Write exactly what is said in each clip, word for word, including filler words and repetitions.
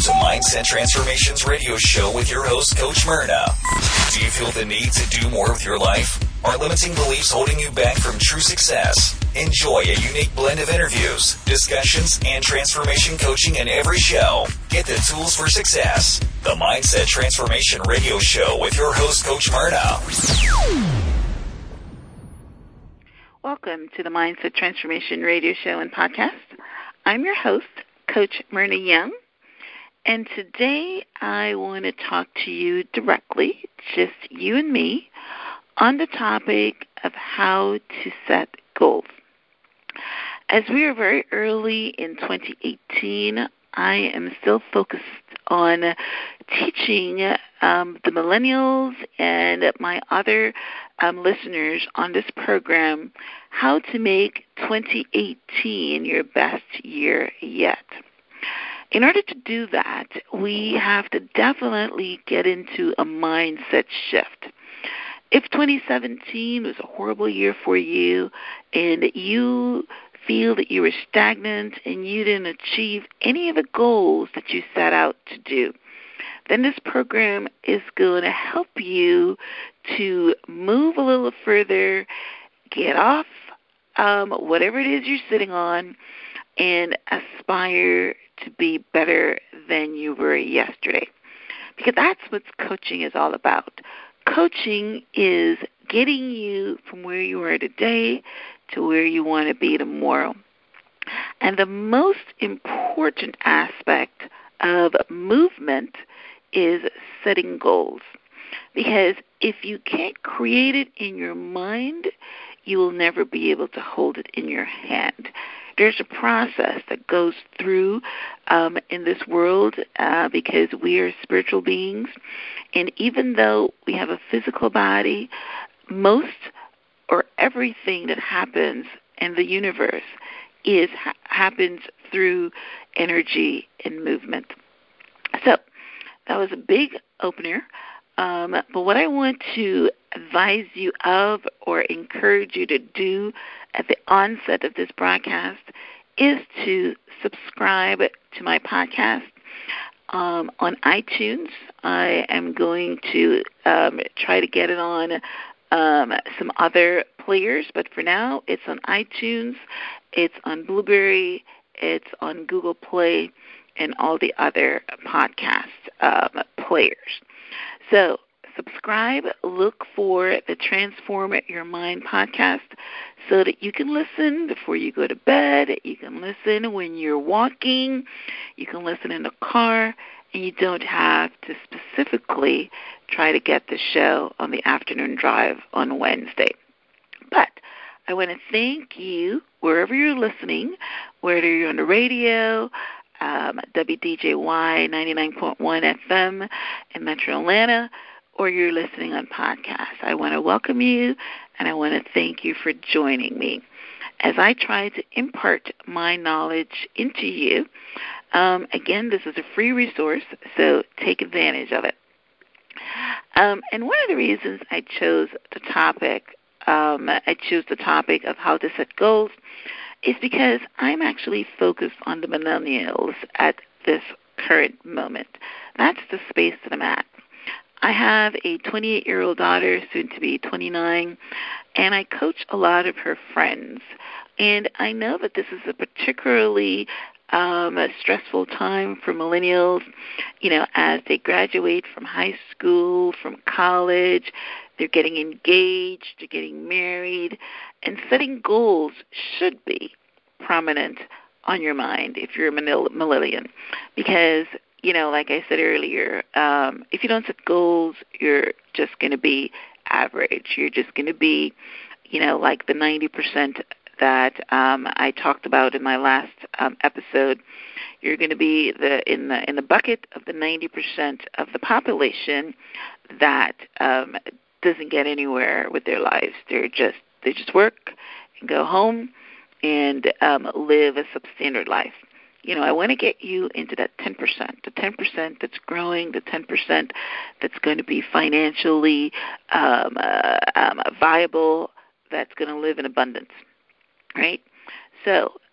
to Mindset Transformations Radio Show with your host, Coach Myrna. Do you feel the need to do more with your life? Are limiting beliefs holding you back from true success? Enjoy a unique blend of interviews, discussions, and transformation coaching in every show. Get the tools for success. The Mindset Transformation Radio Show with your host, Coach Myrna. Welcome to the Mindset Transformation Radio Show and Podcast. I'm your host, Coach Myrna Young, and today I want to talk to you directly, just you and me, on the topic of how to set goals. As we are very early in twenty eighteen, I am still focused on teaching um, the millennials and my other um, listeners on this program how to make twenty eighteen your best year yet. In order to do that, we have to definitely get into a mindset shift. If twenty seventeen was a horrible year for you and you feel that you were stagnant and you didn't achieve any of the goals that you set out to do, then this program is going to help you to move a little further, get off um, whatever it is you're sitting on, and aspire to be better than you were yesterday. Because that's what coaching is all about. Coaching is getting you from where you are today to where you want to be tomorrow. And the most important aspect of movement is setting goals. Because if you can't create it in your mind, you will never be able to hold it in your hand. There's a process that goes through um, in this world uh, because we are spiritual beings. And even though we have a physical body, most or everything that happens in the universe is ha- happens through energy and movement. So that was a big opener. Um, but what I want to advise you of or encourage you to do at the onset of this broadcast is to subscribe to my podcast um, on iTunes. I am going to um, try to get it on um, some other players, but for now it's on iTunes, it's on Blueberry, it's on Google Play, and all the other podcast um, players. So subscribe, look for the Transform Your Mind podcast so that you can listen before you go to bed, you can listen when you're walking, you can listen in the car, and you don't have to specifically try to get the show on the afternoon drive on Wednesday. But I want to thank you wherever you're listening, whether you're on the radio, um, W D J Y ninety-nine point one F M in Metro Atlanta, or you're listening on podcast. I want to welcome you, and I want to thank you for joining me as I try to impart my knowledge into you. Um, again, this is a free resource, so take advantage of it. Um, and one of the reasons I chose the topic, um, I chose the topic of how to set goals, is because I'm actually focused on the millennials at this current moment. That's the space that I'm at. I have a twenty-eight-year-old daughter, soon to be twenty-nine, and I coach a lot of her friends. And I know that this is a particularly um, a stressful time for millennials, you know, as they graduate from high school, from college, they're getting engaged, they're getting married, and setting goals should be prominent on your mind if you're a millennial, because you know, like I said earlier, um, if you don't set goals, you're just going to be average. You're just going to be, you know, like the ninety percent that um, I talked about in my last um, episode. You're going to be the in the in the bucket of the ninety percent of the population that um, doesn't get anywhere with their lives. They're just they just work and go home and um, live a substandard life. You know, I want to get you into that ten percent, the ten percent that's growing, the ten percent that's going to be financially um, uh, um, viable, that's going to live in abundance, right? So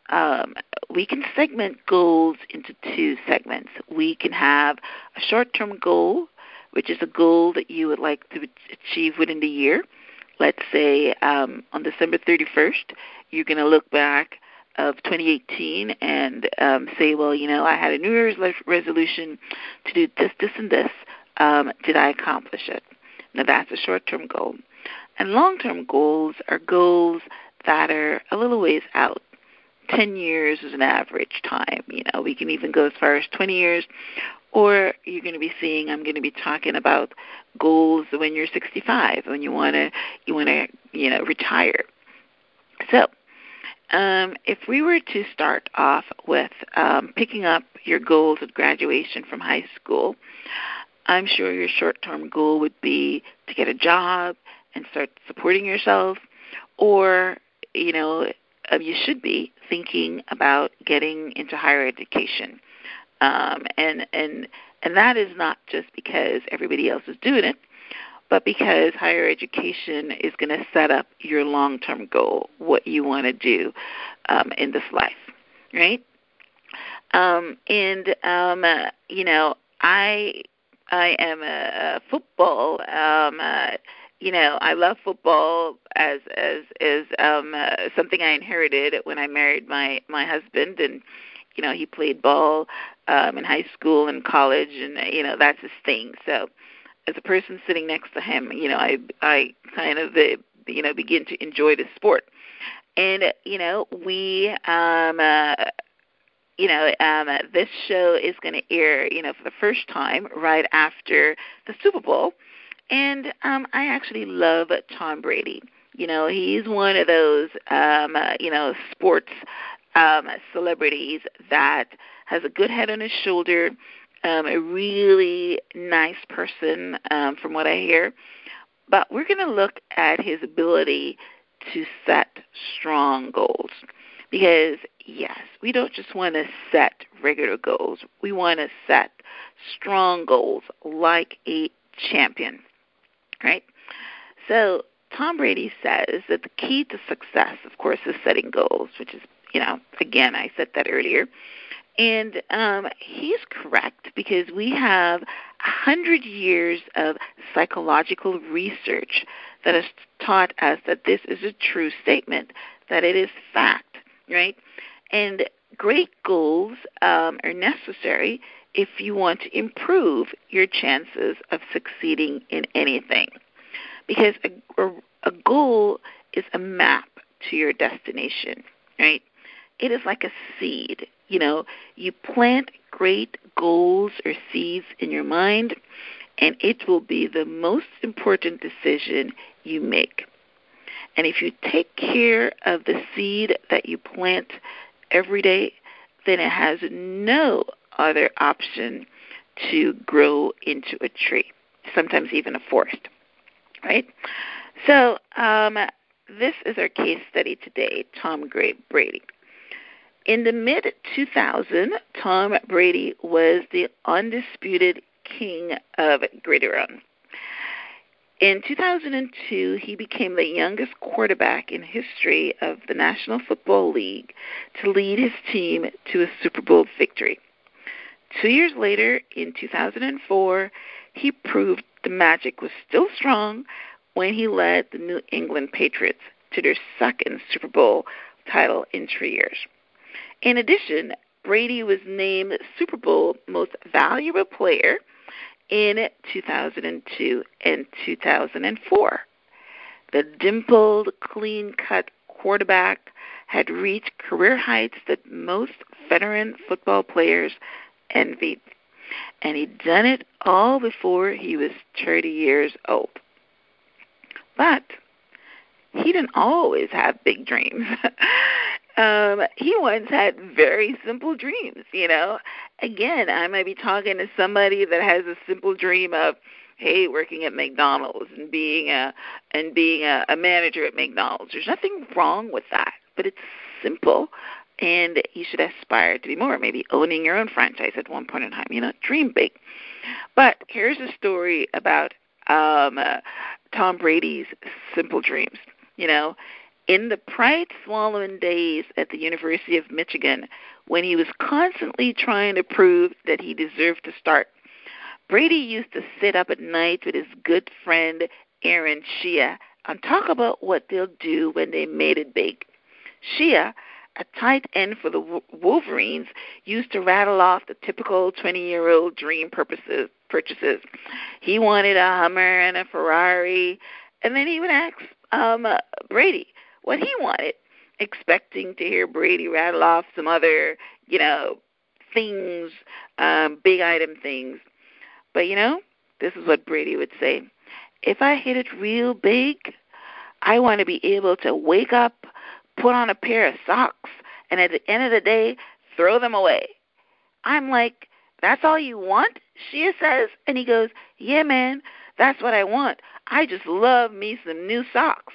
um, we can segment goals into two segments. We can have a short-term goal, which is a goal that you would like to achieve within the year. Let's say um, on December thirty-first, you're going to look back of twenty eighteen and um, say, well, you know, I had a New Year's resolution to do this, this, and this. Um, did I accomplish it? Now, that's a short-term goal. And long-term goals are goals that are a little ways out. ten years is an average time. You know, we can even go as far as twenty years. Or you're going to be seeing, I'm going to be talking about goals when you're sixty-five, when you want to, you want to, you know, retire. So, um, if we were to start off with um, picking up your goals at graduation from high school, I'm sure your short-term goal would be to get a job and start supporting yourself, or, you know, you should be thinking about getting into higher education. Um, and, and, and that is not just because everybody else is doing it, but because higher education is going to set up your long-term goal, what you want to do um, in this life, right? Um, and, um, uh, you know, I I am a, a football, um, uh, you know, I love football as as, as um, uh, something I inherited when I married my, my husband, and, you know, he played ball um, in high school and college, and, you know, that's his thing. So as a person sitting next to him, you know, I, I kind of, uh, you know, begin to enjoy the sport. And, you know, we, um, uh, you know, um, this show is going to air, you know, for the first time right after the Super Bowl. And um, I actually love Tom Brady. You know, he's one of those, um, uh, you know, sports um, celebrities that has a good head on his shoulder, um, a really nice person, um, from what I hear. But we're going to look at his ability to set strong goals. Because, yes, we don't just want to set regular goals. We want to set strong goals like a champion, right? So Tom Brady says that the key to success, of course, is setting goals, which is, you know, again, I said that earlier. And um, he's correct, because we have one hundred years of psychological research that has taught us that this is a true statement, that it is fact. Right? And great goals um, are necessary if you want to improve your chances of succeeding in anything. Because a, a, a goal is a map to your destination, right? It is like a seed. You know, you plant great goals or seeds in your mind, and it will be the most important decision you make. And if you take care of the seed that you plant every day, then it has no other option to grow into a tree, sometimes even a forest, right? So um, this is our case study today, Tom Brady. In the mid two thousands, Tom Brady was the undisputed king of gridiron. In two thousand two, he became the youngest quarterback in history of the National Football League to lead his team to a Super Bowl victory. Two years later, in two thousand four, he proved the magic was still strong when he led the New England Patriots to their second Super Bowl title in three years. In addition, Brady was named Super Bowl Most Valuable Player in two thousand two and two thousand four. The dimpled, clean-cut quarterback had reached career heights that most veteran football players envied, and he'd done it all before he was thirty years old. But he didn't always have big dreams. Um, he once had very simple dreams, you know. Again, I might be talking to somebody that has a simple dream of, hey, working at McDonald's and being a and being a, a manager at McDonald's. There's nothing wrong with that, but it's simple, and you should aspire to be more. Maybe owning your own franchise at one point in time. You know, dream big. But here's a story about um, uh, Tom Brady's simple dreams. You know. In the pride-swallowing days at the University of Michigan, when he was constantly trying to prove that he deserved to start, Brady used to sit up at night with his good friend Aaron Shea and talk about what they'll do when they made it big. Shea, a tight end for the Wolverines, used to rattle off the typical twenty-year-old dream purposes, purchases. He wanted a Hummer and a Ferrari, and then he would ask um, uh, Brady what he wanted, expecting to hear Brady rattle off some other, you know, things, um, big item things. But, you know, this is what Brady would say. If I hit it real big, I want to be able to wake up, put on a pair of socks, and at the end of the day, throw them away. I'm like, that's all you want? Shea says. And he goes, yeah, man, that's what I want. I just love me some new socks.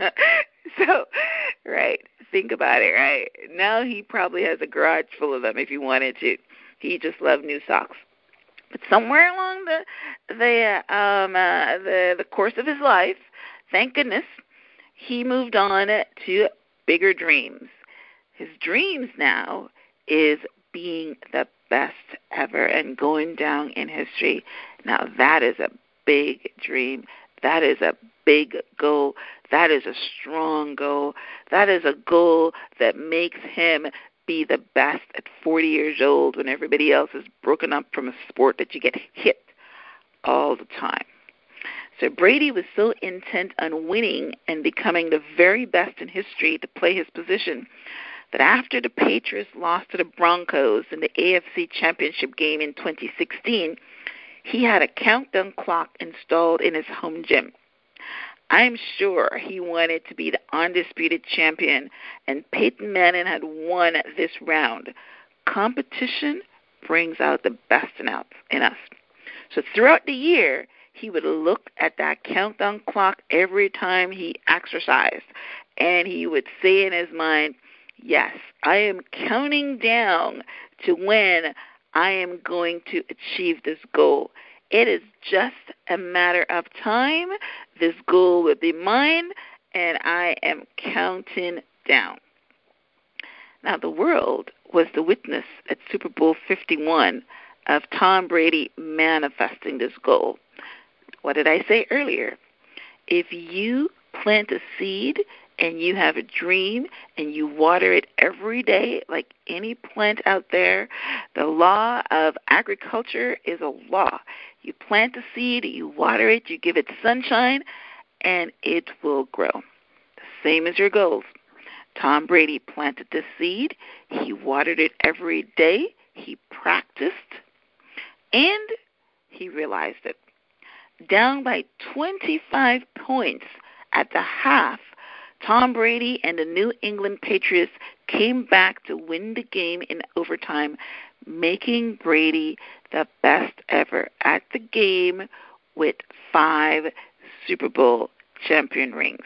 So, right, think about it, right? Now he probably has a garage full of them if he wanted to. He just loved new socks. But somewhere along the the um uh, the the course of his life, thank goodness, he moved on to bigger dreams. His dreams now is being the best ever and going down in history. Now that is a big dream. That is a big goal. That is a strong goal. That is a goal that makes him be the best at forty years old when everybody else is broken up from a sport that you get hit all the time. So Brady was so intent on winning and becoming the very best in history to play his position that after the Patriots lost to the Broncos in the A F C Championship game in twenty sixteen, he had a countdown clock installed in his home gym. I'm sure he wanted to be the undisputed champion, and Peyton Manning had won this round. Competition brings out the best in us. So throughout the year, he would look at that countdown clock every time he exercised, and he would say in his mind, yes, I am counting down to when I am going to achieve this goal. It is just a matter of time. This goal will be mine, and I am counting down. Now, the world was the witness at Super Bowl fifty-one of Tom Brady manifesting this goal. What did I say earlier? If you plant a seed and you have a dream and you water it every day like any plant out there, the law of agriculture is a law. You plant a seed, you water it, you give it sunshine, and it will grow. The same as your goals. Tom Brady planted the seed, he watered it every day, he practiced, and he realized it. Down by twenty-five points at the half, Tom Brady and the New England Patriots came back to win the game in overtime, making Brady the best ever at the game with five Super Bowl champion rings.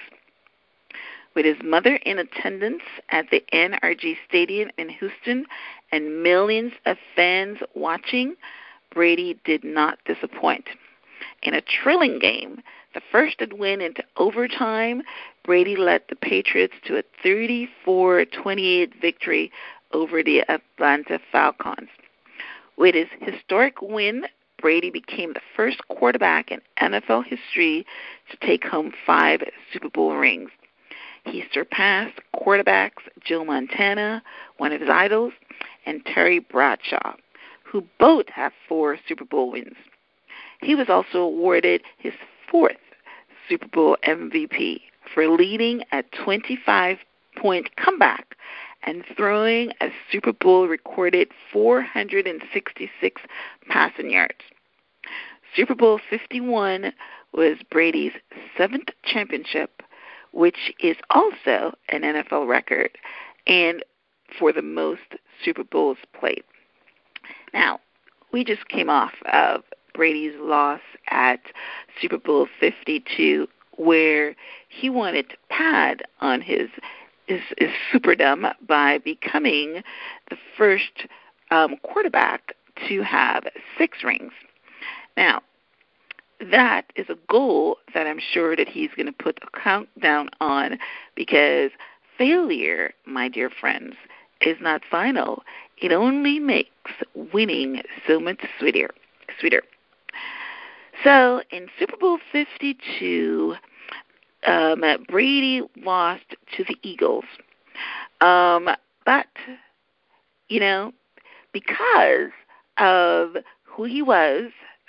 With his mother in attendance at the N R G Stadium in Houston and millions of fans watching, Brady did not disappoint. In a thrilling game, the first that went into overtime, Brady led the Patriots to a thirty-four twenty-eight victory over the Atlanta Falcons. With his historic win, Brady became the first quarterback in N F L history to take home five Super Bowl rings. He surpassed quarterbacks Joe Montana, one of his idols, and Terry Bradshaw, who both have four Super Bowl wins. He was also awarded his fourth Super Bowl M V P for leading a twenty-five-point comeback and throwing a Super Bowl recorded four hundred sixty-six passing yards. Super Bowl fifty-one was Brady's seventh championship, which is also an N F L record, and for the most Super Bowls played. Now, we just came off of Brady's loss at Super Bowl fifty-two, where he wanted to pad on his his, his superdom by becoming the first um, quarterback to have six rings. Now, that is a goal that I'm sure that he's going to put a countdown on, because failure, my dear friends, is not final. It only makes winning so much sweeter. Sweeter. So in Super Bowl fifty-two, um, Brady lost to the Eagles. Um, but, you know, because of who he was,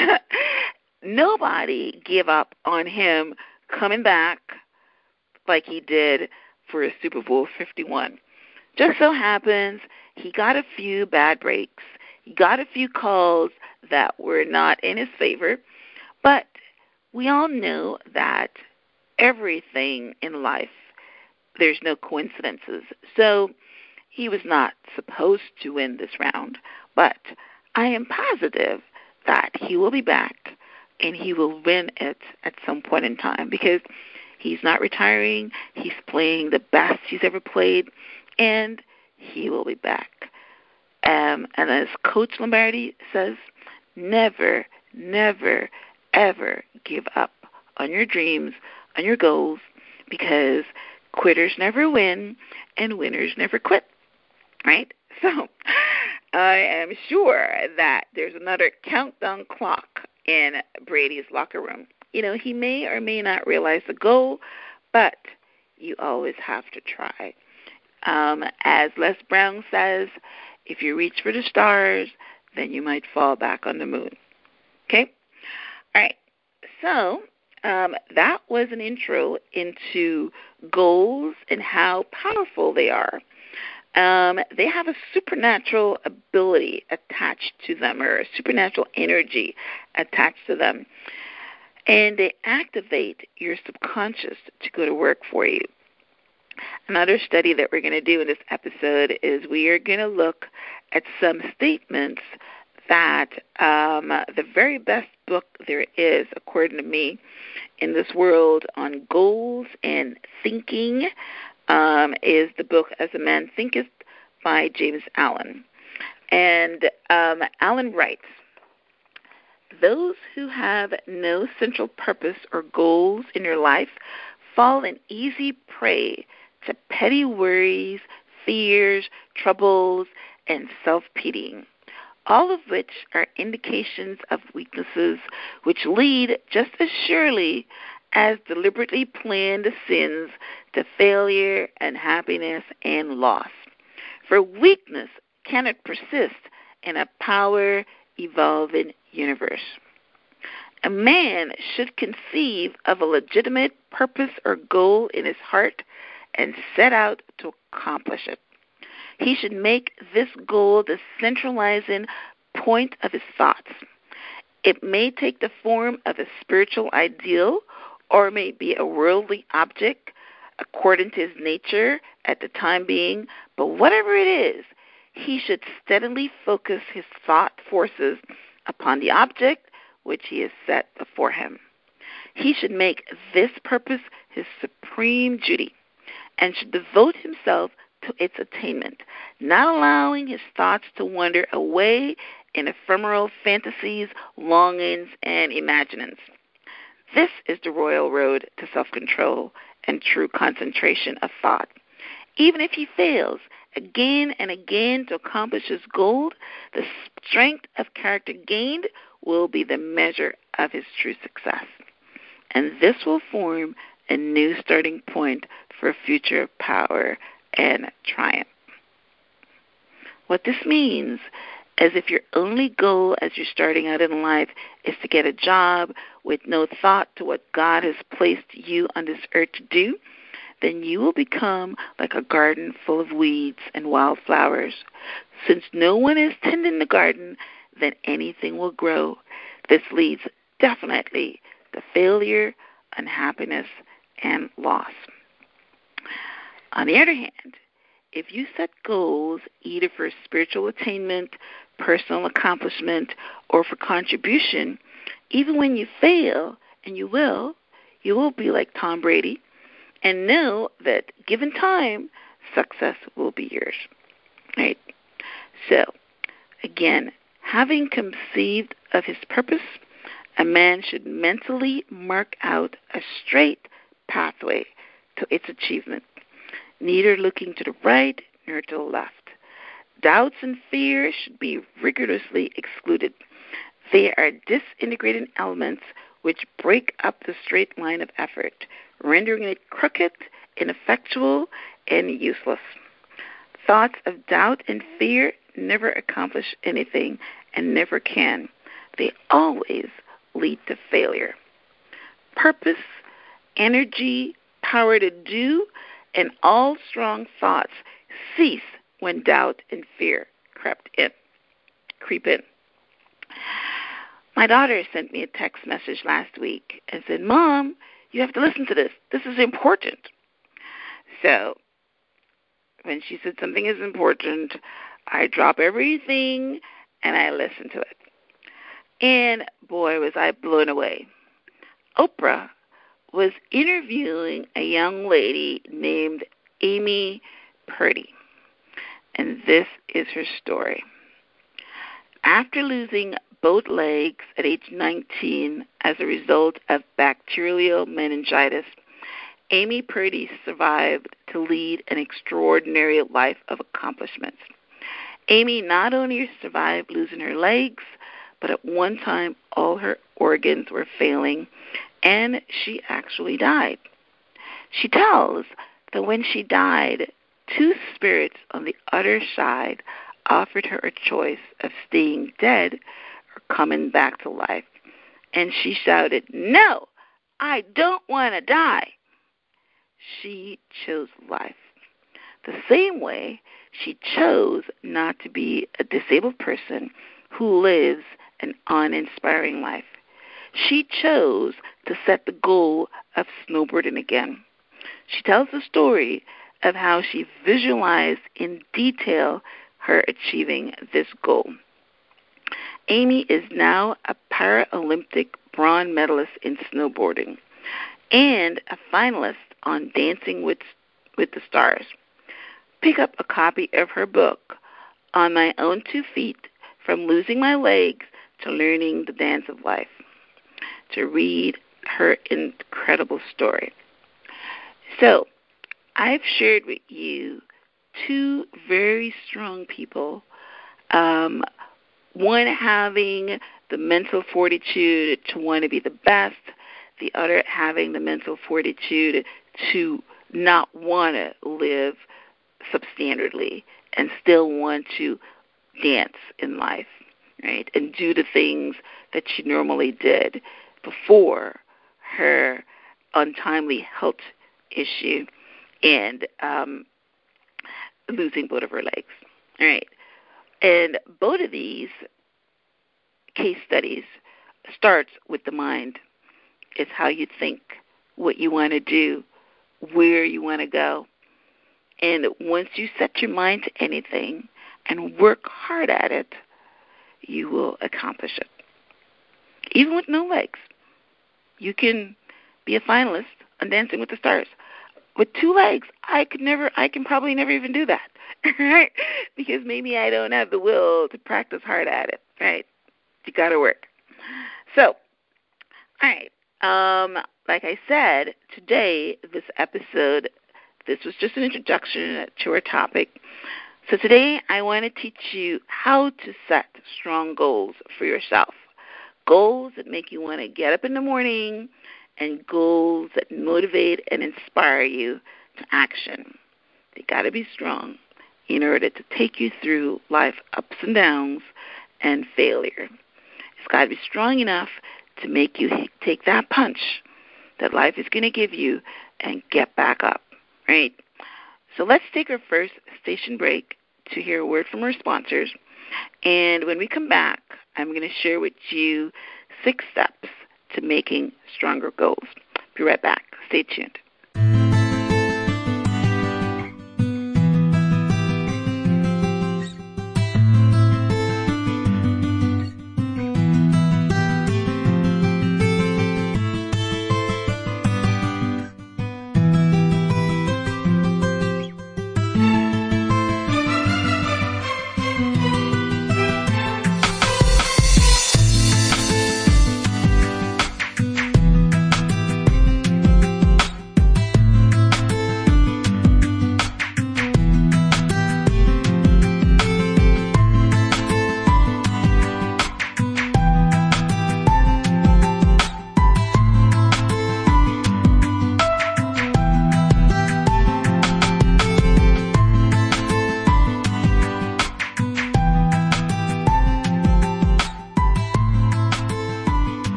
nobody gave up on him coming back like he did for a Super Bowl fifty-one. Just so happens he got a few bad breaks. He got a few calls that were not in his favor. But we all know that everything in life, there's no coincidences. So he was not supposed to win this round. But I am positive that he will be back and he will win it at some point in time, because he's not retiring. He's playing the best he's ever played, and he will be back. Um, and as Coach Lombardi says, never, never, ever give up on your dreams, on your goals, because quitters never win and winners never quit, right? So I am sure that there's another countdown clock in Brady's locker room. You know, he may or may not realize the goal, but you always have to try. Um, as Les Brown says, if you reach for the stars, then you might fall back on the moon. Okay? All right. So um, that was an intro into goals and how powerful they are. Um, they have a supernatural ability attached to them, or a supernatural energy attached to them. And they activate your subconscious to go to work for you. Another study that we're going to do in this episode is we are going to look at some statements that um, the very best book there is, according to me, in this world on goals and thinking um, is the book As a Man Thinketh by James Allen. And um, Allen writes, those who have no central purpose or goals in your life fall an easy prey to petty worries, fears, troubles, and self-pitying, all of which are indications of weaknesses which lead just as surely as deliberately planned sins to failure, unhappiness, and loss. For weakness cannot persist in a power-evolving universe. A man should conceive of a legitimate purpose or goal in his heart and set out to accomplish it. He should make this goal the centralizing point of his thoughts. It may take the form of a spiritual ideal, or may be a worldly object according to his nature at the time being, but whatever it is, he should steadily focus his thought forces upon the object which he has set before him. He should make this purpose his supreme duty and should devote himself to its attainment, not allowing his thoughts to wander away in ephemeral fantasies, longings, and imaginings. This is the royal road to self-control and true concentration of thought. Even if he fails again and again to accomplish his goal, the strength of character gained will be the measure of his true success. And this will form a new starting point for future power and triumph. What this means is if your only goal as you're starting out in life is to get a job with no thought to what God has placed you on this earth to do, then you will become like a garden full of weeds and wildflowers. Since no one is tending the garden, then anything will grow. This leads definitely to failure, unhappiness, and loss. On the other hand, if you set goals either for spiritual attainment, personal accomplishment, or for contribution, even when you fail, and you will, you will be like Tom Brady, and know that given time, success will be yours. Right? So, again, having conceived of his purpose, A man should mentally mark out a straight pathway to its achievement, neither looking to the right nor to the left. Doubts and fear should be rigorously excluded. They are disintegrating elements which break up the straight line of effort, rendering it crooked, ineffectual, and useless. Thoughts of doubt and fear never accomplish anything and never can. They always lead to failure. Purpose, energy, power to do, and all strong thoughts cease when doubt and fear crept in, creep in. My daughter sent me a text message last week and said, "Mom, you have to listen to this. This is important." So when she said something is important, I drop everything and I listen to it. And boy, was I blown away. Oprah was interviewing a young lady named Amy Purdy. And this is her story. After losing both legs at age nineteen as a result of bacterial meningitis, Amy Purdy survived to lead an extraordinary life of accomplishments. Amy not only survived losing her legs, but at one time all her organs were failing, and she actually died. She tells that when she died, two spirits on the other side offered her a choice of staying dead or coming back to life. And she shouted, "No, I don't want to die." She chose life. The same way she chose not to be a disabled person who lives an uninspiring life. She chose to set the goal of snowboarding again. She tells the story of how she visualized in detail her achieving this goal. Amy is now a Paralympic bronze medalist in snowboarding and a finalist on Dancing with, with the Stars. Pick up a copy of her book, On My Own Two Feet, From Losing My Legs to Learning the Dance of Life, to read her incredible story. So, I've shared with you two very strong people, um, one having the mental fortitude to want to be the best, the other having the mental fortitude to not want to live substandardly and still want to dance in life, right, and do the things that she normally did before her untimely health issue and um, losing both of her legs. All right. And both of these case studies starts with the mind. It's how you think, what you want to do, where you want to go. And once you set your mind to anything and work hard at it, you will accomplish it. Even with no legs. You can be a finalist on Dancing with the Stars. With two legs, I could never, I can probably never even do that, right? Because maybe I don't have the will to practice hard at it, right? You got to work. So, all right. Um, like I said, today, this episode, this was just an introduction to our topic. So today, I want to teach you how to set strong goals for yourself. Goals that make you want to get up in the morning, and goals that motivate and inspire you to action. They got to be strong in order to take you through life ups and downs and failure. It's got to be strong enough to make you take that punch that life is going to give you and get back up, right? So let's take our first station break to hear a word from our sponsors. And when we come back, I'm going to share with you six steps to making stronger goals. Be right back. Stay tuned.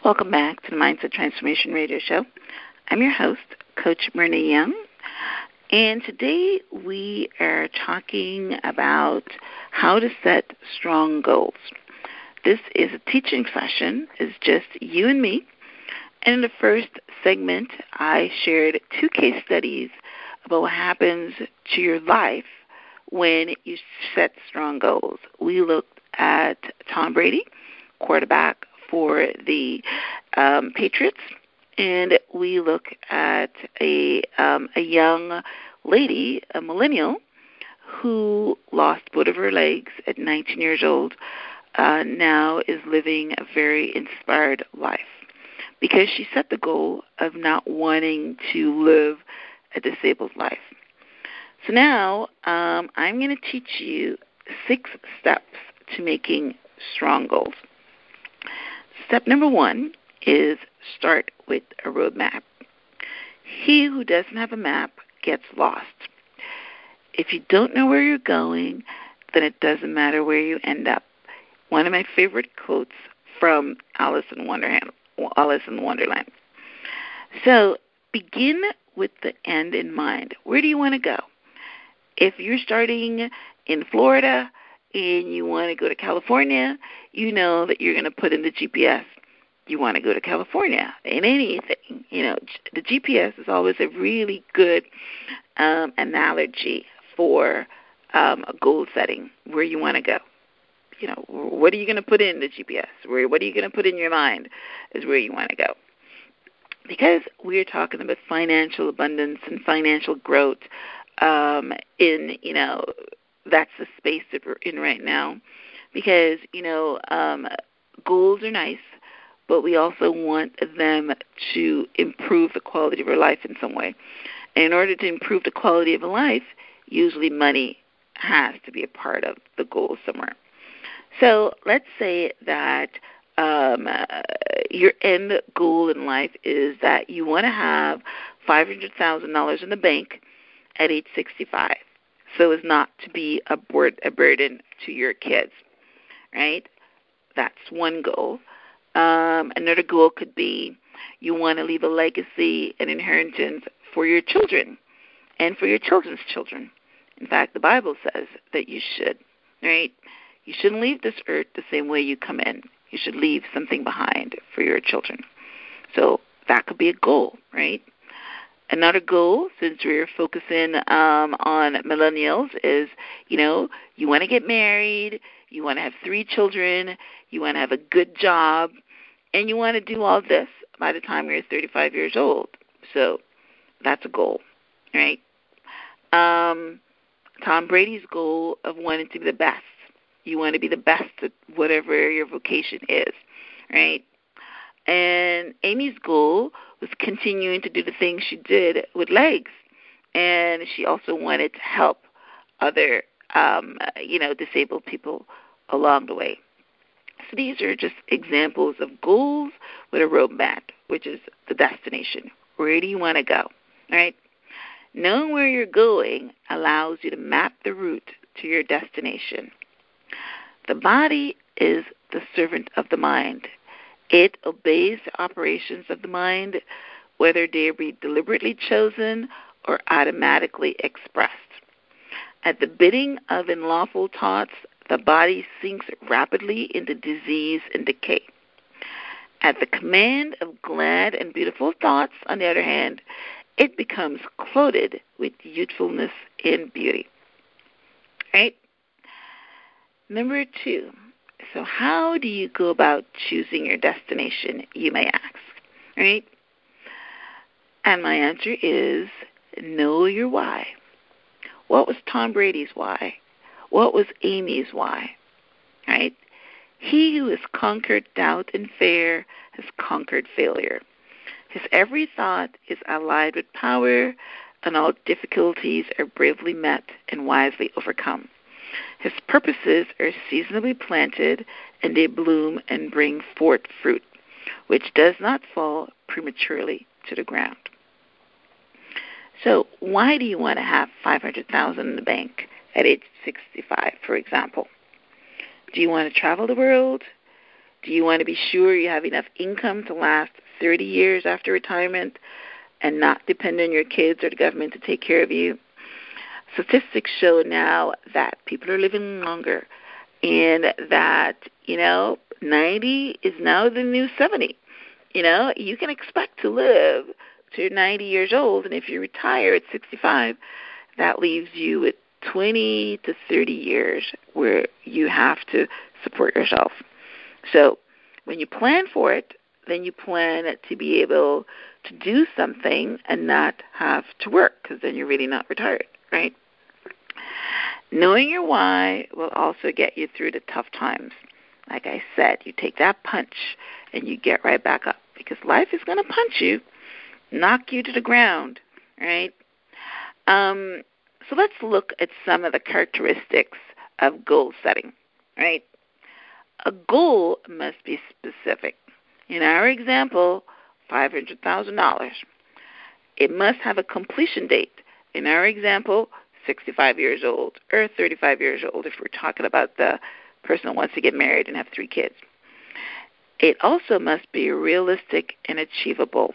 Welcome back to the Mindset Transformation Radio Show. I'm your host, Coach Myrna Young, and today we are talking about how to set strong goals. This is a teaching session. It's just you and me. And in the first segment, I shared two case studies about what happens to your life when you set strong goals. We looked at Tom Brady, quarterback for the um, Patriots, and we look at a um, a young lady, a millennial, who lost both of her legs at nineteen years old, uh, now is living a very inspired life because she set the goal of not wanting to live a disabled life. So now um, I'm going to teach you six steps to making strong goals. Step number one is start with a roadmap. He who doesn't have a map gets lost. If you don't know where you're going, then it doesn't matter where you end up. One of my favorite quotes from Alice in Wonderland. Alice in Wonderland. So begin with the end in mind. Where do you want to go? If you're starting in Florida and you want to go to California, you know that you're going to put in the G P S. You want to go to California. In anything, you know, the G P S is always a really good um, analogy for um, a goal setting, where you want to go. You know, what are you going to put in the G P S? Where, what are you going to put in your mind is where you want to go. Because we're talking about financial abundance and financial growth um, in, you know, that's the space that we're in right now. Because, you know, um, goals are nice, but we also want them to improve the quality of our life in some way. And in order to improve the quality of a life, usually money has to be a part of the goal somewhere. So let's say that um, uh, your end goal in life is that you want to have five hundred thousand dollars in the bank at age sixty-five, so as not to be a, board, a burden to your kids, right? That's one goal. Um, another goal could be you want to leave a legacy, an inheritance for your children and for your children's children. In fact, the Bible says that you should, right? You shouldn't leave this earth the same way you come in. You should leave something behind for your children. So that could be a goal, right? Another goal, since we're focusing um, on millennials, is, you know, you want to get married, you want to have three children, you want to have a good job, and you want to do all this by the time you're thirty-five years old. So that's a goal, right? Um, Tom Brady's goal of wanting to be the best. You want to be the best at whatever your vocation is, right? And Amy's goal was continuing to do the things she did with legs, and she also wanted to help other, um, you know, disabled people along the way. So these are just examples of goals with a roadmap, which is the destination. Where do you want to go, all right? Knowing where you're going allows you to map the route to your destination. The body is the servant of the mind. It obeys the operations of the mind, whether they be deliberately chosen or automatically expressed. At the bidding of unlawful thoughts, the body sinks rapidly into disease and decay. At the command of glad and beautiful thoughts, on the other hand, it becomes clothed with youthfulness and beauty. Right? Number two, so how do you go about choosing your destination, you may ask, right? And my answer is know your why. What was Tom Brady's why? What was Amy's why, right? He who has conquered doubt and fear has conquered failure. His every thought is allied with power, and all difficulties are bravely met and wisely overcome. His purposes are seasonably planted, and they bloom and bring forth fruit, which does not fall prematurely to the ground. So why do you want to have five hundred thousand dollars in the bank at age sixty-five, for example? Do you want to travel the world? Do you want to be sure you have enough income to last thirty years after retirement and not depend on your kids or the government to take care of you? Statistics show now that people are living longer, and that, you know, ninety is now the new seventy. You know, you can expect to live to ninety years old, and if you retire at sixty-five, that leaves you with twenty to thirty years where you have to support yourself. So when you plan for it, then you plan to be able to do something and not have to work, because then you're really not retired, right? Knowing your why will also get you through the tough times. Like I said, you take that punch and you get right back up, because life is going to punch you, knock you to the ground, right? Um, so let's look at some of the characteristics of goal setting, right? A goal must be specific. In our example, five hundred thousand dollars. It must have a completion date. In our example, sixty-five years old or thirty-five years old, if we're talking about the person who wants to get married and have three kids. It also must be realistic and achievable.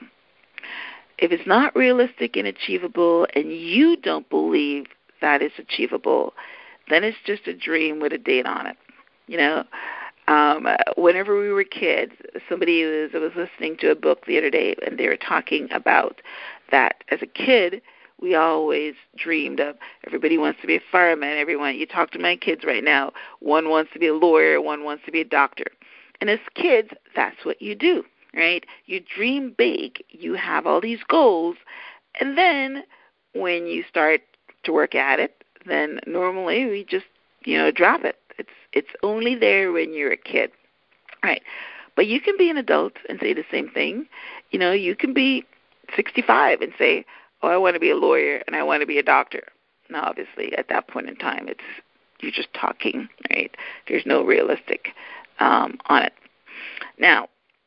If it's not realistic and achievable and you don't believe that it's achievable, then it's just a dream with a date on it. You know, um, whenever we were kids, somebody was, I was listening to a book the other day, and they were talking about that as a kid, we always dreamed of, everybody wants to be a fireman, everyone, you talk to my kids right now, one wants to be a lawyer, one wants to be a doctor. And as kids, that's what you do, right? You dream big, you have all these goals, and then when you start to work at it, then normally we just, you know, drop it. It's it's only there when you're a kid, right? But you can be an adult and say the same thing. You know, you can be sixty-five and say, oh, I want to be a lawyer and I want to be a doctor. Now, obviously, at that point in time, it's you're just talking, right? There's no realistic um, on it. Now,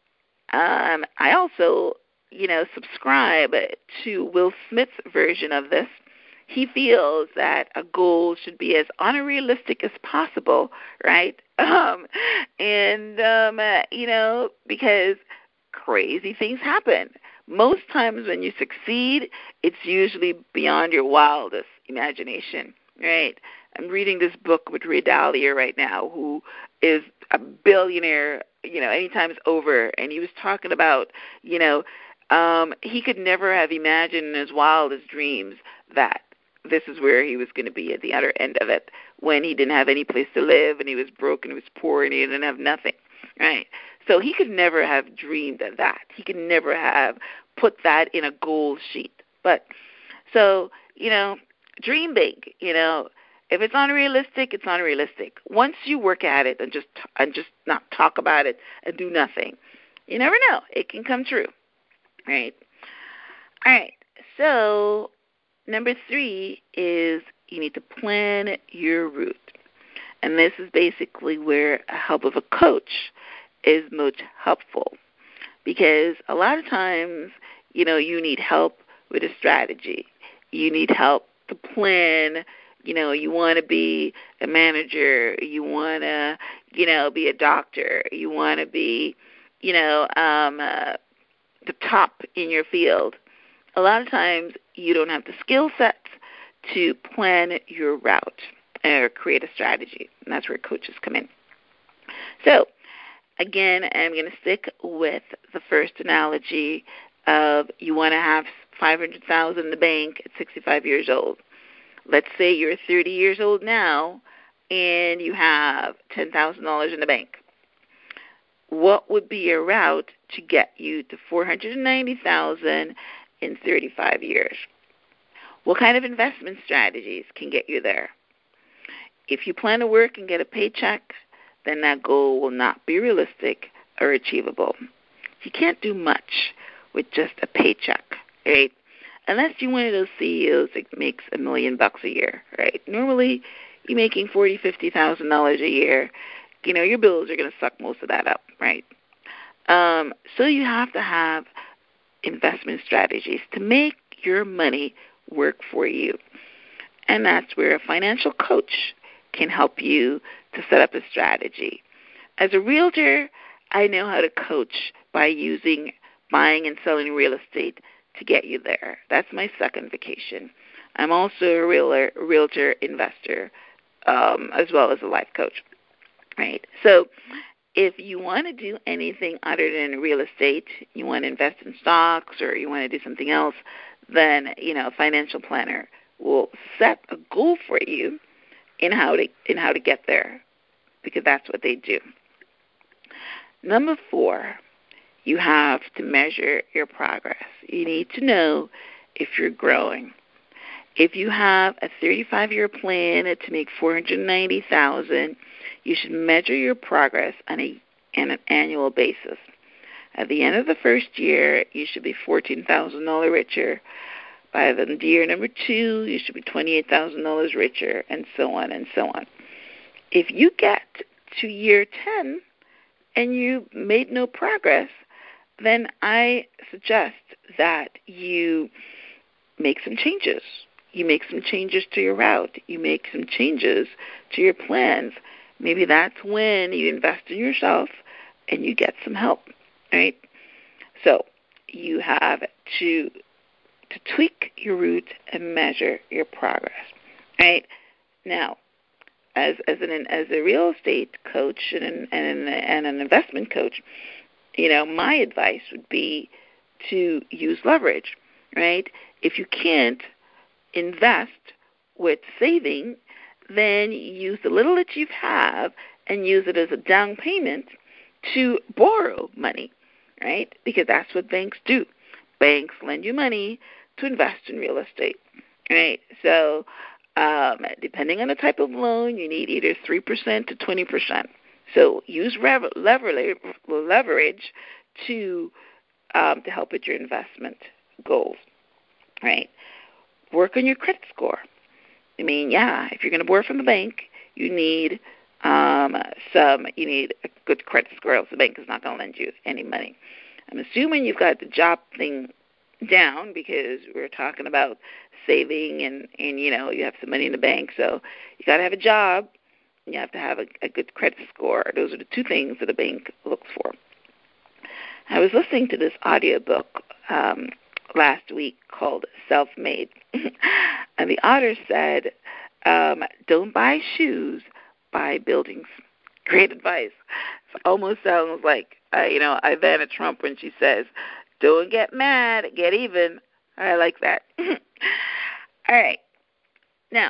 um, I also, you know, subscribe to Will Smith's version of this. He feels that a goal should be as unrealistic as possible, right? Um, and, um, uh, you know, because crazy things happen. Most times when you succeed, it's usually beyond your wildest imagination, right? I'm reading this book with Ray Dalio right now, who is a billionaire, you know, anytime it's over, and he was talking about, you know, um, he could never have imagined in his wildest dreams that this is where he was going to be at the other end of it, when he didn't have any place to live, and he was broke, and he was poor, and he didn't have nothing, right? So he could never have dreamed of that. He could never have put that in a goal sheet. But so, you know, dream big, you know. If it's unrealistic, it's unrealistic. Once you work at it and just and just not talk about it and do nothing, you never know. It can come true, right? All right. So number three is you need to plan your route. And this is basically where a help of a coach is most helpful, because a lot of times, you know, you need help with a strategy. You need help to plan. You know, you want to be a manager. You want to, you know, be a doctor. You want to be, you know, um, uh, the top in your field. A lot of times you don't have the skill sets to plan your route or create a strategy, and that's where coaches come in. So, again, I'm going to stick with the first analogy of you want to have five hundred thousand dollars in the bank at sixty-five years old. Let's say you're thirty years old now and you have ten thousand dollars in the bank. What would be your route to get you to four hundred ninety thousand dollars in thirty-five years? What kind of investment strategies can get you there? If you plan to work and get a paycheck, then that goal will not be realistic or achievable. You can't do much with just a paycheck, right? Unless you're one of those C E Os that makes a million bucks a year, right? Normally, you're making forty thousand dollars, fifty thousand dollars a year. You know, your bills are going to suck most of that up, right? Um, so you have to have investment strategies to make your money work for you. And that's where a financial coach can help you to set up a strategy. As a realtor, I know how to coach by using buying and selling real estate to get you there. That's my second vocation. I'm also a realtor, realtor investor, um, as well as a life coach, right? So if you want to do anything other than real estate, you want to invest in stocks or you want to do something else, then, you know, a financial planner will set a goal for you in how to in how to get there, because that's what they do. Number four, you have to measure your progress. You need to know if you're growing. If you have a thirty-five-year plan to make four hundred ninety thousand dollars, you should measure your progress on, a, on an annual basis. At the end of the first year, you should be fourteen thousand dollars richer. By the year number two, you should be twenty-eight thousand dollars richer, and so on and so on. If you get to year ten and you made no progress, then I suggest that you make some changes. You make some changes to your route. You make some changes to your plans. Maybe that's when you invest in yourself and you get some help, right? So you have to to tweak your route and measure your progress, right? Now, as as an as a real estate coach and an, and, and an investment coach, you know, my advice would be to use leverage, right? If you can't invest with saving, then use the little that you have and use it as a down payment to borrow money, right? Because that's what banks do. Banks lend you money to invest in real estate, right? So um, depending on the type of loan, you need either three percent to twenty percent. So use rev- lever- leverage to um, to help with your investment goals, right? Work on your credit score. I mean, yeah, if you're going to borrow from the bank, you need um, some. You need a good credit score, else the bank is not going to lend you any money. I'm assuming you've got the job thing down, because we're talking about saving and, and you know, you have some money in the bank, so you got to have a job. You have to have a, a good credit score. Those are the two things that a bank looks for. I was listening to this audiobook um, last week called Self-Made, and the author said, um, don't buy shoes, buy buildings. Great advice. It almost sounds like, uh, you know, Ivana Trump when she says, don't get mad, get even. I like that. All right. Now,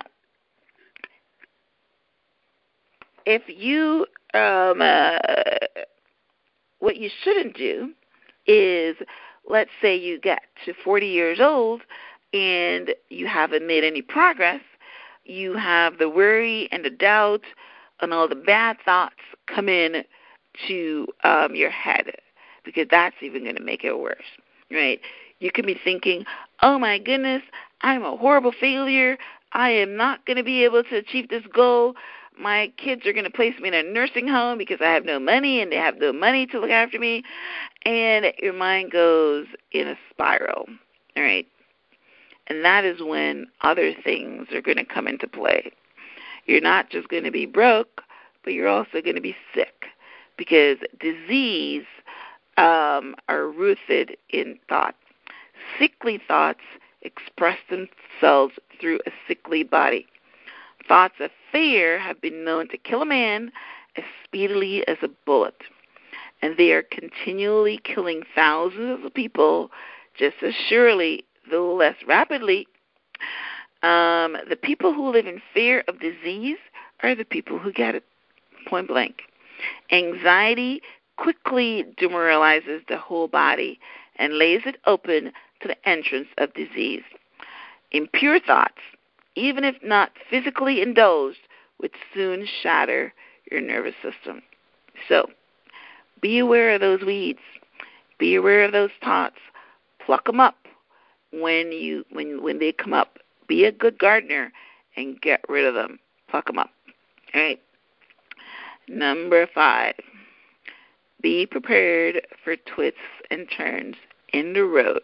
if you, um, uh, what you shouldn't do is, let's say you get to forty years old and you haven't made any progress, you have the worry and the doubt and all the bad thoughts come in to um, your head, because that's even going to make it worse, right? You could be thinking, oh, my goodness, I'm a horrible failure. I am not going to be able to achieve this goal. My kids are going to place me in a nursing home because I have no money and they have no money to look after me. And your mind goes in a spiral, all right? And that is when other things are going to come into play. You're not just going to be broke, but you're also going to be sick, because disease um, are rooted in thought. Sickly thoughts express themselves through a sickly body. Thoughts of fear have been known to kill a man as speedily as a bullet, and they are continually killing thousands of people just as surely, though less rapidly. Um, the people who live in fear of disease are the people who get it, point blank. Anxiety quickly demoralizes the whole body and lays it open to the entrance of disease. Impure thoughts, even if not physically indulged, would soon shatter your nervous system. So, be aware of those weeds. Be aware of those thoughts. Pluck them up when you when when they come up. Be a good gardener and get rid of them. Pluck them up. All right. Number five. Be prepared for twists and turns in the road.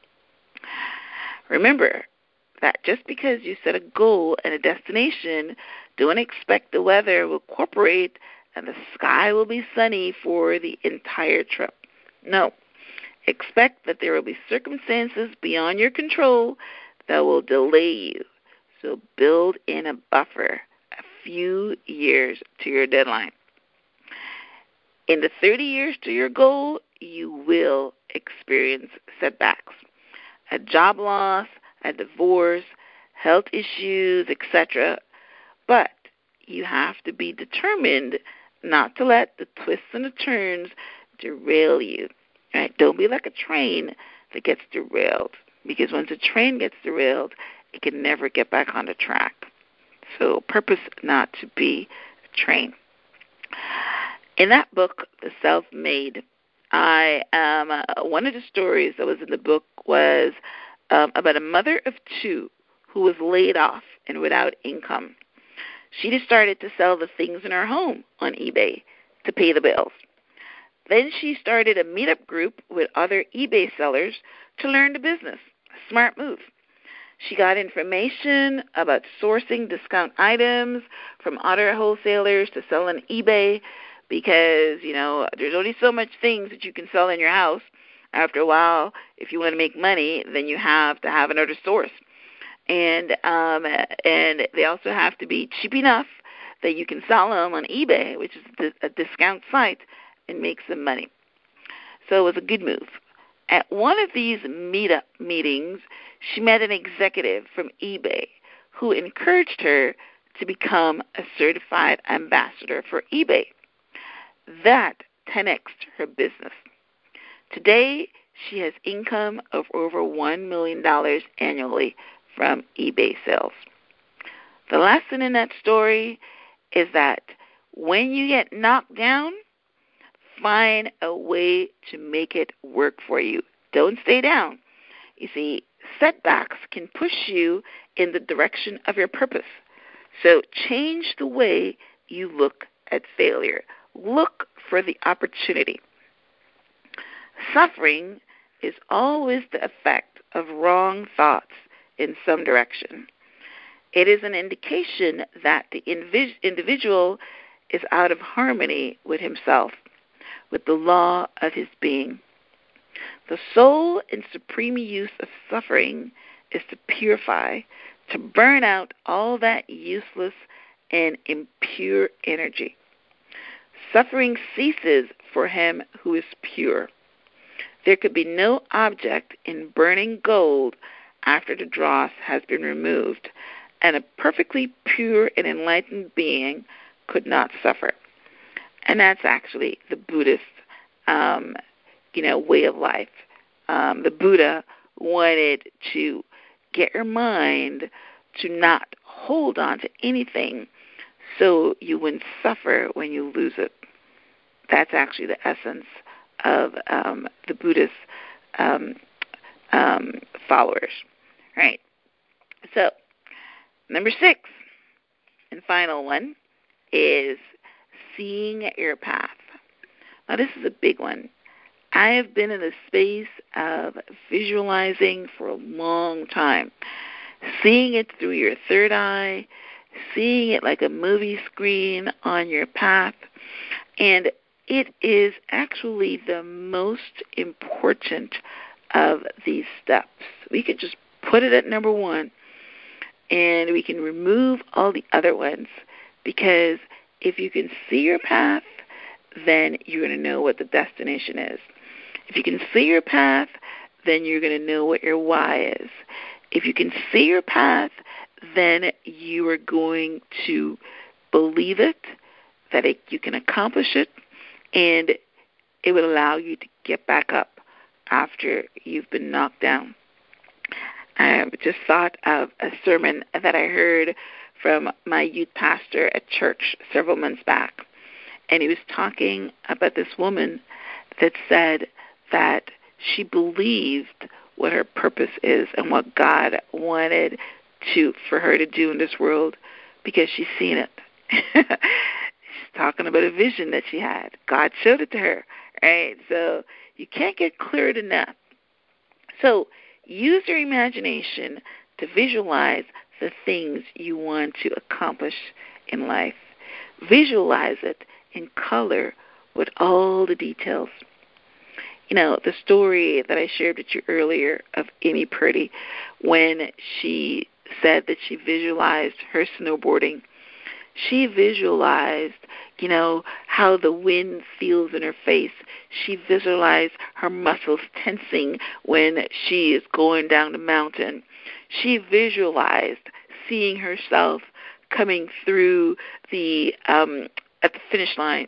Remember that just because you set a goal and a destination, don't expect the weather will cooperate and the sky will be sunny for the entire trip. No. Expect that there will be circumstances beyond your control that will delay you. So build in a buffer, a few years to your deadline. In the thirty years to your goal, you will experience setbacks. A job loss, a divorce, health issues, et cetera. But you have to be determined not to let the twists and the turns derail you. Right? Don't be like a train that gets derailed, because once a train gets derailed, it can never get back on the track. So purpose not to be a train. In that book, The Self-Made, I um, uh, one of the stories that was in the book was um, about a mother of two who was laid off and without income. She just started to sell the things in her home on eBay to pay the bills. Then she started a meetup group with other eBay sellers to learn the business. A smart move. She got information about sourcing discount items from other wholesalers to sell on eBay, because, you know, there's only so much things that you can sell in your house. After a while, if you want to make money, then you have to have another source. And um, and they also have to be cheap enough that you can sell them on eBay, which is a discount site, and make some money. So it was a good move. At one of these meetup meetings, she met an executive from eBay who encouraged her to become a certified ambassador for eBay. That ten X'd her business. Today, she has income of over one million dollars annually from eBay sales. The lesson in that story is that when you get knocked down, find a way to make it work for you. Don't stay down. You see, setbacks can push you in the direction of your purpose. So change the way you look at failure. Look for the opportunity. Suffering is always the effect of wrong thoughts in some direction. It is an indication that the individual is out of harmony with himself, with the law of his being. The sole and supreme use of suffering is to purify, to burn out all that useless and impure energy. Suffering ceases for him who is pure. There could be no object in burning gold after the dross has been removed, and a perfectly pure and enlightened being could not suffer. And that's actually the Buddhist, um, you know, way of life. Um, the Buddha wanted to get your mind to not hold on to anything so you wouldn't suffer when you lose it. That's actually the essence of um, the Buddhist um, um, followers. Right. So, number six and final one is seeing your path. Now, this is a big one. I have been in the space of visualizing for a long time, seeing it through your third eye, seeing it like a movie screen on your path, and it is actually the most important of these steps. We could just put it at number one, and we can remove all the other ones, because if you can see your path, then you're going to know what the destination is. If you can see your path, then you're going to know what your why is. If you can see your path, then you are going to believe it, that it, you can accomplish it, and it would allow you to get back up after you've been knocked down. I just thought of a sermon that I heard from my youth pastor at church several months back. And he was talking about this woman that said that she believed what her purpose is and what God wanted to for her to do in this world because she's seen it. She's talking about a vision that she had. God showed it to her, right? So you can't get cleared enough. So use your imagination to visualize the things you want to accomplish in life. Visualize it in color with all the details. You know, the story that I shared with you earlier of Amy Purdy, when she said that she visualized her snowboarding. She visualized, you know, how the wind feels in her face. She visualized her muscles tensing when she is going down the mountain. She visualized seeing herself coming through the, um, at the finish line.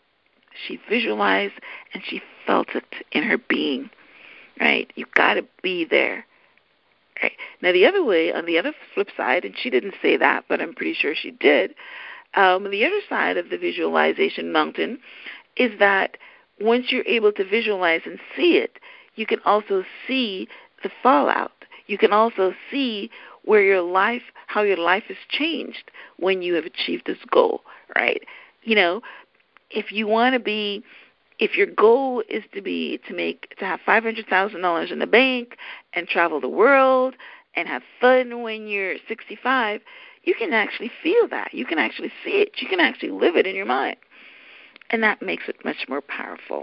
She visualized and she felt it in her being, right? You've got to be there. Right. Now, the other way, on the other flip side, and she didn't say that, but I'm pretty sure she did, um, the other side of the visualization mountain is that once you're able to visualize and see it, you can also see the fallout. You can also see where your life, how your life has changed when you have achieved this goal, right? You know, if you want to be, if your goal is to be, to make, to have five hundred thousand dollars in the bank and travel the world and have fun when you're sixty-five, you can actually feel that. You can actually see it. You can actually live it in your mind. And that makes it much more powerful.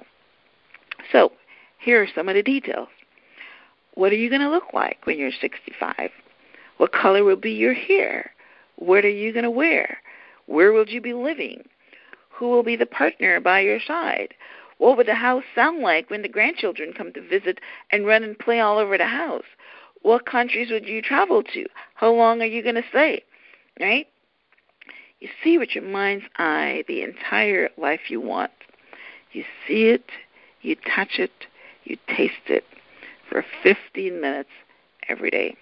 So here are some of the details. What are you going to look like when you're sixty-five? What color will be your hair? What are you going to wear? Where will you be living? Who will be the partner by your side? What would the house sound like when the grandchildren come to visit and run and play all over the house? What countries would you travel to? How long are you going to stay? Right? You see with your mind's eye the entire life you want. You see it, you touch it, you taste it for fifteen minutes every day.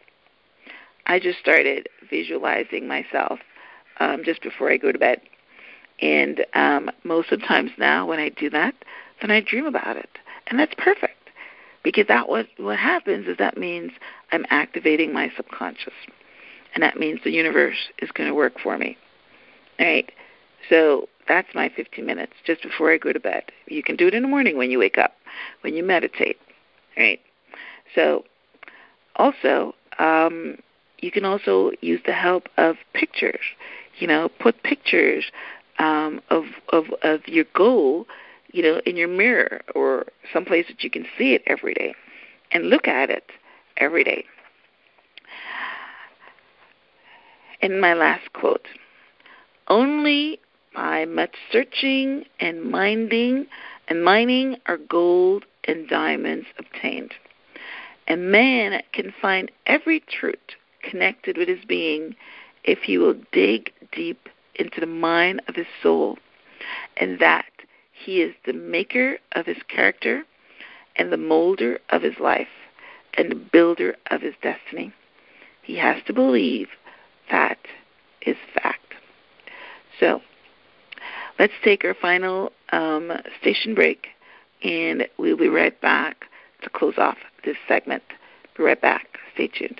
I just started visualizing myself um, just before I go to bed. And um, most of the times now when I do that, then I dream about it. And that's perfect, because that what, what happens is that means I'm activating my subconscious. And that means the universe is going to work for me. All right? So that's my fifteen minutes just before I go to bed. You can do it in the morning when you wake up, when you meditate. All right? So also, um, you can also use the help of pictures. You know, put pictures um, of, of of your goal, you know, in your mirror or someplace that you can see it every day, and look at it every day. And my last quote: only by much searching and minding and mining are gold and diamonds obtained. And man can find every truth connected with his being if he will dig deep into the mine of his soul, and that he is the maker of his character and the molder of his life and the builder of his destiny. He has to believe that is fact. So let's take our final um, station break, and we'll be right back to close off this segment. Be right back. Stay tuned.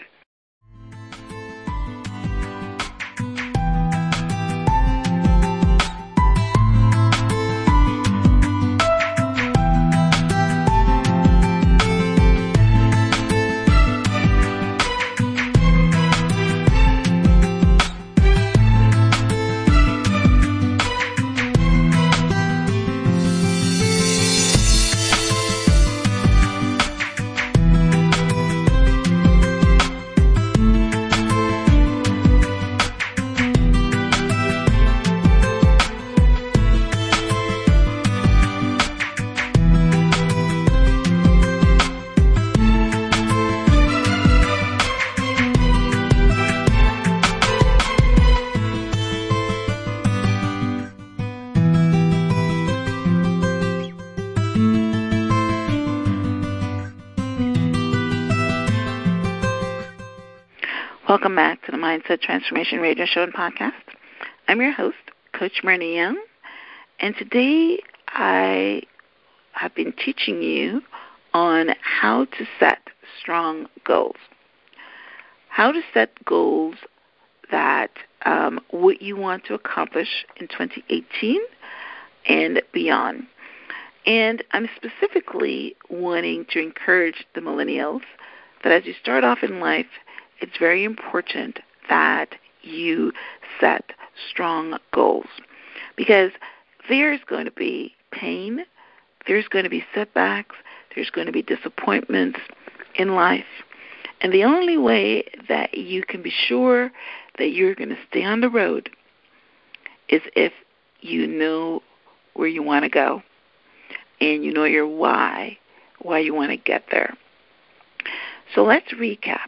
Welcome back to the Mindset Transformation Radio Show and Podcast. I'm your host, Coach Myrna Young, and today I have been teaching you on how to set strong goals. How to set goals that um, what you want to accomplish in twenty eighteen and beyond. And I'm specifically wanting to encourage the millennials that as you start off in life, it's very important that you set strong goals, because there's going to be pain, there's going to be setbacks, there's going to be disappointments in life. And the only way that you can be sure that you're going to stay on the road is if you know where you want to go and you know your why, why you want to get there. So let's recap.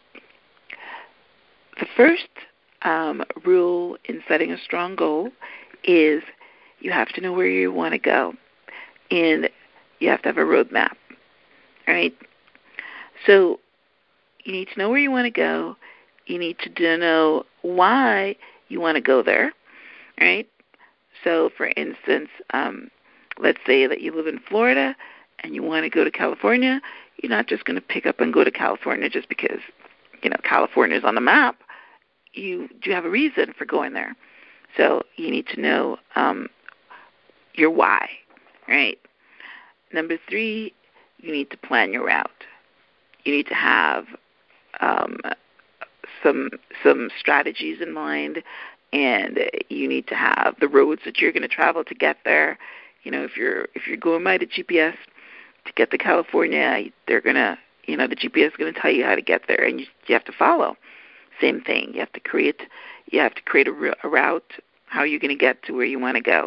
The first um, rule in setting a strong goal is you have to know where you want to go, and you have to have a roadmap, right? So you need to know where you want to go. You need to know why you want to go there, right? So, for instance, um, let's say that you live in Florida and you want to go to California. You're not just going to pick up and go to California just because, you know, California is on the map. You do have a reason for going there. So you need to know um, your why, right? Number three, you need to plan your route. You need to have um, some some strategies in mind, and you need to have the roads that you're going to travel to get there. You know, if you're if you're going by the G P S to get to California, they're gonna, you know, the G P S is going to tell you how to get there, and you, you have to follow. Same thing. You have to create you have to create a, a route. How are you going to get to where you want to go?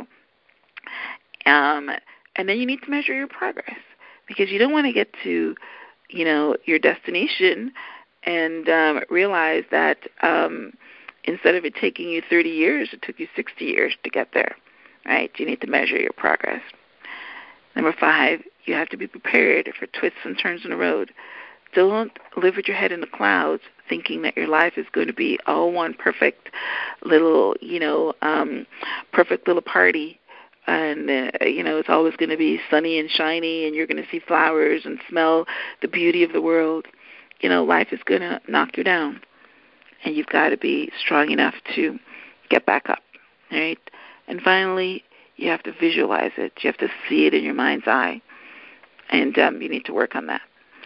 Um, and then you need to measure your progress, because you don't want to get to, you know, your destination and um, realize that um, instead of it taking you thirty years, it took you sixty years to get there, right? You need to measure your progress. Number five, you have to be prepared for twists and turns in the road. Don't live with your head in the clouds thinking that your life is going to be all one perfect little, you know, um, perfect little party. And, uh, you know, it's always going to be sunny and shiny, and you're going to see flowers and smell the beauty of the world. You know, life is going to knock you down, and you've got to be strong enough to get back up, right? And finally, you have to visualize it. You have to see it in your mind's eye, and um, you need to work on that.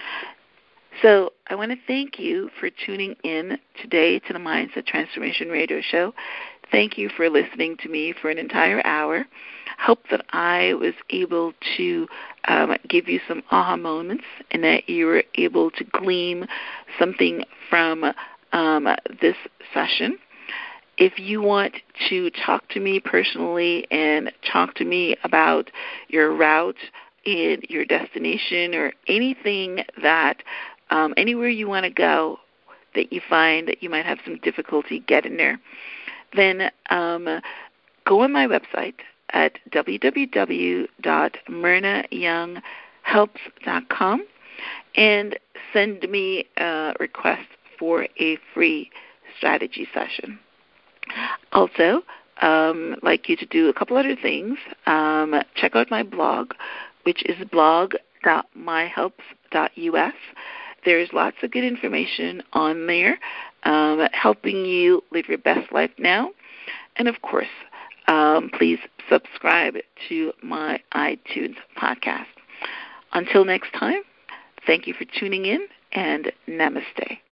So I want to thank you for tuning in today to the Mindset Transformation Radio Show. Thank you for listening to me for an entire hour. Hope that I was able to um, give you some aha moments and that you were able to glean something from um, this session. If you want to talk to me personally and talk to me about your route and your destination or anything that Um, anywhere you want to go that you find that you might have some difficulty getting there, then um, go on my website at w w w dot myrna young helps dot com and send me a request for a free strategy session. Also, um, I'd like you to do a couple other things. Um, check out my blog, which is blog dot my helps dot u s. There's lots of good information on there um, helping you live your best life now. And, of course, um, please subscribe to my iTunes podcast. Until next time, thank you for tuning in, and namaste.